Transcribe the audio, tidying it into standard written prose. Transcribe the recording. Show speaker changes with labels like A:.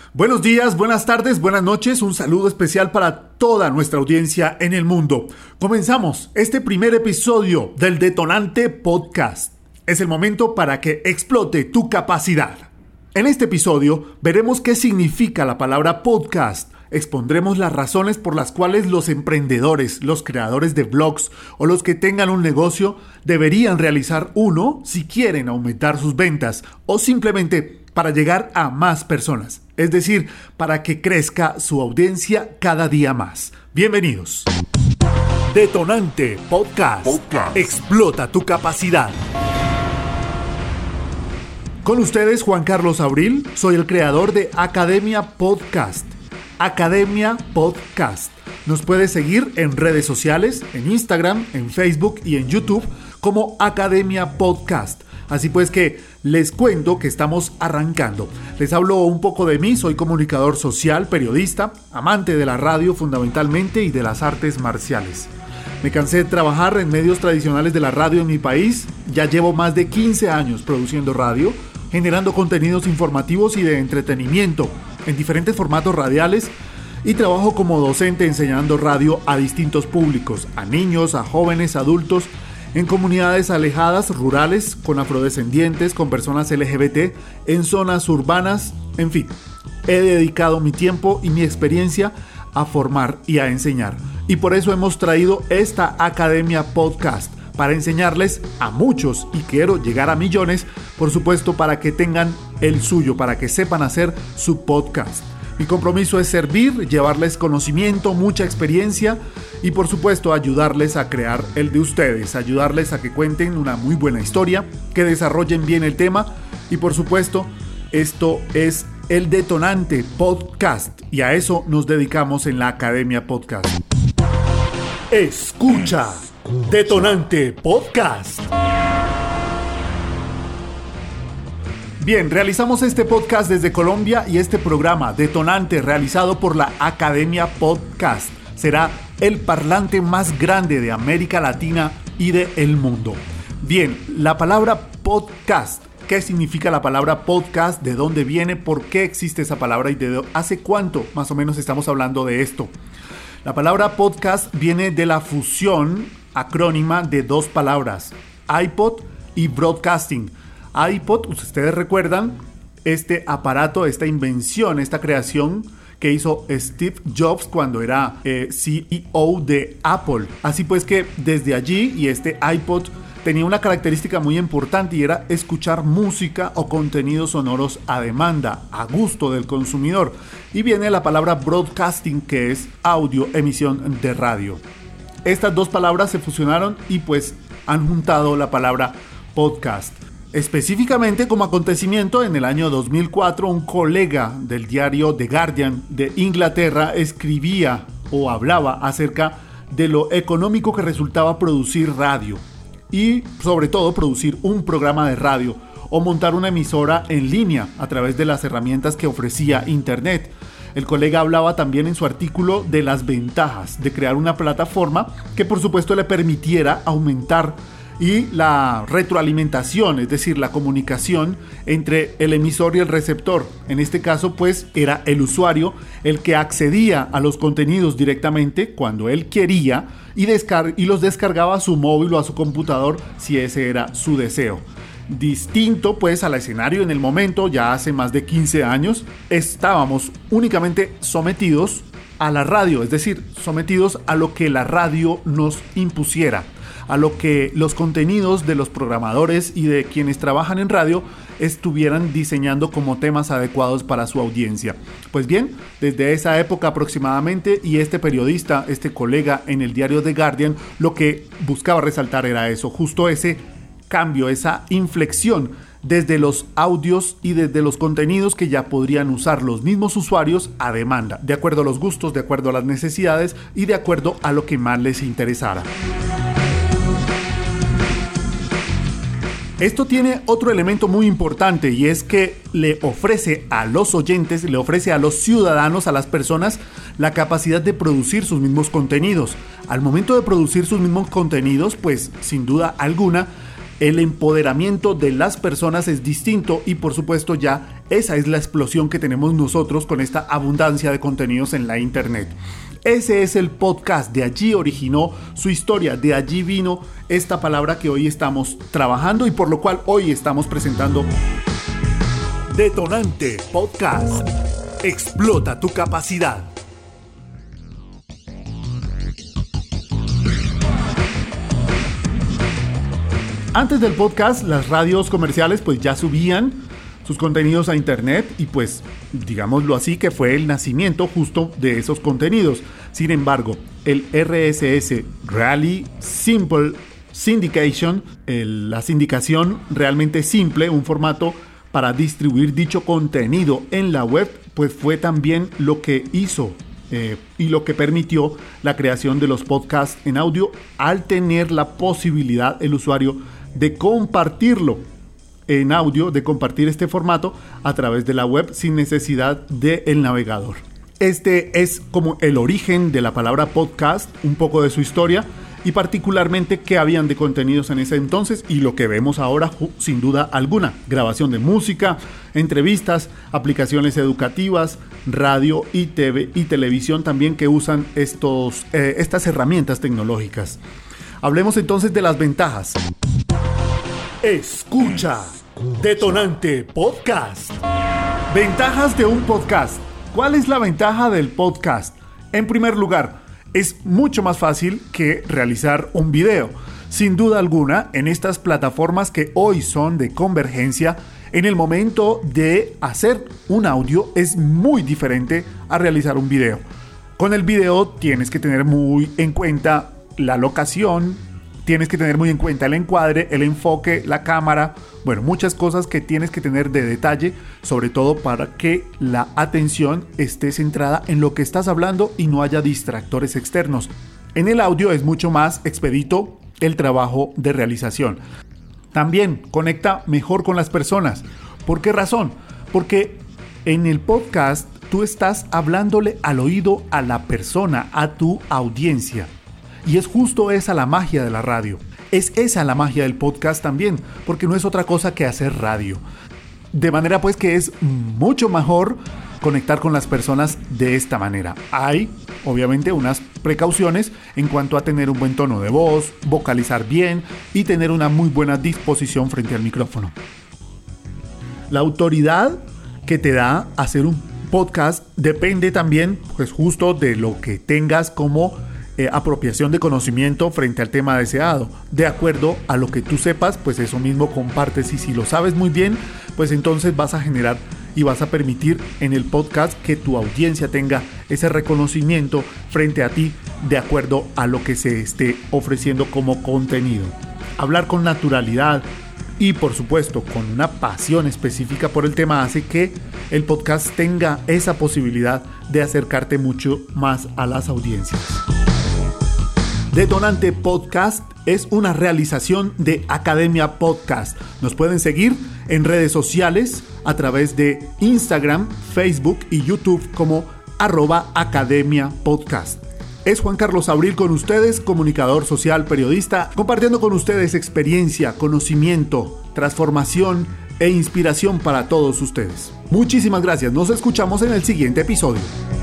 A: Buenos días, buenas tardes, buenas noches, un saludo especial para toda nuestra audiencia en el mundo. Comenzamos este primer episodio del Detonante Podcast. Es el momento para que explote tu capacidad. En este episodio veremos qué significa la palabra podcast. Expondremos las razones por las cuales los emprendedores, los creadores de blogs o los que tengan un negocio deberían realizar uno si quieren aumentar sus ventas o simplemente para llegar a más personas, es decir, para que crezca su audiencia cada día más. Bienvenidos. Detonante Podcast. Explota tu capacidad. Con ustedes, Juan Carlos Abril, soy el creador de Academia Podcast. Academia Podcast. Nos puedes seguir en redes sociales, en Instagram, en Facebook y en YouTube como Academia Podcast. Así pues que les cuento que estamos arrancando. Les hablo un poco de mí, soy comunicador social, periodista, amante de la radio fundamentalmente y de las artes marciales. Me cansé de trabajar en medios tradicionales de la radio en mi país. Ya llevo más de 15 años produciendo radio, generando contenidos informativos y de entretenimiento en diferentes formatos radiales y trabajo como docente enseñando radio a distintos públicos, a niños, a jóvenes, adultos, en comunidades alejadas, rurales, con afrodescendientes, con personas LGBT, en zonas urbanas, en fin. He dedicado mi tiempo y mi experiencia a formar y a enseñar. Y por eso hemos traído esta Academia Podcast, para enseñarles a muchos, y quiero llegar a millones, por supuesto, para que tengan el suyo, para que sepan hacer su podcast. Mi compromiso es servir, llevarles conocimiento, mucha experiencia y por supuesto ayudarles a crear el de ustedes, ayudarles a que cuenten una muy buena historia, que desarrollen bien el tema y por supuesto esto es el Detonante Podcast y a eso nos dedicamos en la Academia Podcast. Escucha Detonante Podcast. Bien, realizamos este podcast desde Colombia y este programa Detonante realizado por la Academia Podcast será el parlante más grande de América Latina y del mundo. Bien, la palabra podcast, ¿qué significa la palabra podcast? ¿De dónde viene? ¿Por qué existe esa palabra? ¿Y hace cuánto más o menos estamos hablando de esto? La palabra podcast viene de la fusión acrónima de dos palabras, iPod y broadcasting. iPod, ustedes recuerdan este aparato, esta invención, esta creación que hizo Steve Jobs cuando era CEO de Apple. Así pues que desde allí, y este iPod tenía una característica muy importante y era escuchar música o contenidos sonoros a demanda, a gusto del consumidor. Y viene la palabra broadcasting, que es audio, emisión de radio. Estas dos palabras se fusionaron y pues han juntado la palabra podcast. Específicamente como acontecimiento, en el año 2004, un colega del diario The Guardian de Inglaterra escribía o hablaba acerca de lo económico que resultaba producir radio y sobre todo producir un programa de radio o montar una emisora en línea a través de las herramientas que ofrecía Internet. El colega hablaba también en su artículo de las ventajas de crear una plataforma que por supuesto le permitiera aumentar y la retroalimentación, es decir, la comunicación entre el emisor y el receptor. En este caso, pues, era el usuario el que accedía a los contenidos directamente cuando él quería y los descargaba a su móvil o a su computador si ese era su deseo. Distinto, pues, al escenario en el momento, ya hace más de 15 años, estábamos únicamente sometidos a la radio, es decir, sometidos a lo que la radio nos impusiera, a lo que los contenidos de los programadores y de quienes trabajan en radio estuvieran diseñando como temas adecuados para su audiencia. Pues bien, desde esa época aproximadamente, y este periodista, este colega en el diario The Guardian, lo que buscaba resaltar era eso, justo ese cambio, esa inflexión desde los audios y desde los contenidos que ya podrían usar los mismos usuarios a demanda, de acuerdo a los gustos, de acuerdo a las necesidades y de acuerdo a lo que más les interesara. Esto tiene otro elemento muy importante y es que le ofrece a los oyentes, le ofrece a los ciudadanos, a las personas, la capacidad de producir sus mismos contenidos. Al momento de producir sus mismos contenidos, pues sin duda alguna, el empoderamiento de las personas es distinto y por supuesto ya Esa es la explosión que tenemos nosotros con esta abundancia de contenidos en la internet. Ese es el podcast, de allí originó su historia, de allí vino esta palabra que hoy estamos trabajando y por lo cual hoy estamos presentando Detonante Podcast. Explota tu capacidad. Antes del podcast, las radios comerciales pues ya subían sus contenidos a internet y pues digámoslo así que fue el nacimiento justo de esos contenidos. Sin embargo, el RSS, Really Simple Syndication, la sindicación realmente simple, un formato para distribuir dicho contenido en la web, pues fue también lo que hizo y lo que permitió la creación de los podcasts en audio al tener la posibilidad el usuario de compartirlo en audio, de compartir este formato a través de la web sin necesidad del navegador. Este es como el origen de la palabra podcast, un poco de su historia y particularmente qué habían de contenidos en ese entonces y lo que vemos ahora sin duda alguna: grabación de música, entrevistas, aplicaciones educativas, radio y TV y televisión también que usan estas herramientas tecnológicas. Hablemos entonces de las ventajas. Escucha Detonante Podcast. Ventajas de un podcast. ¿Cuál es la ventaja del podcast? En primer lugar, es mucho más fácil que realizar un video. Sin duda alguna, en estas plataformas que hoy son de convergencia, en el momento de hacer un audio es muy diferente a realizar un video. Con el video tienes que tener muy en cuenta la locación, tienes que tener muy en cuenta el encuadre, el enfoque, la cámara, bueno, muchas cosas que tienes que tener de detalle, sobre todo para que la atención esté centrada en lo que estás hablando y no haya distractores externos. En el audio es mucho más expedito el trabajo de realización. También conecta mejor con las personas. ¿Por qué razón? Porque en el podcast tú estás hablándole al oído a la persona, a tu audiencia. Y es justo esa la magia de la radio. Es esa la magia del podcast también, porque no es otra cosa que hacer radio. De manera pues que es mucho mejor conectar con las personas de esta manera. Hay, obviamente, unas precauciones en cuanto a tener un buen tono de voz, vocalizar bien y tener una muy buena disposición frente al micrófono. La autoridad que te da hacer un podcast depende también, pues justo de lo que tengas como apropiación de conocimiento frente al tema deseado. De acuerdo a lo que tú sepas, pues eso mismo compartes, y si lo sabes muy bien, pues entonces vas a generar y vas a permitir en el podcast que tu audiencia tenga ese reconocimiento frente a ti de acuerdo a lo que se esté ofreciendo como contenido. Hablar con naturalidad y por supuesto con una pasión específica por el tema hace que el podcast tenga esa posibilidad de acercarte mucho más a las audiencias. Detonante Podcast es una realización de Academia Podcast. Nos pueden seguir en redes sociales a través de Instagram, Facebook y YouTube como @Academia Podcast. Es Juan Carlos Abril con ustedes, comunicador social, periodista, compartiendo con ustedes experiencia, conocimiento, transformación e inspiración para todos ustedes. Muchísimas gracias, nos escuchamos en el siguiente episodio.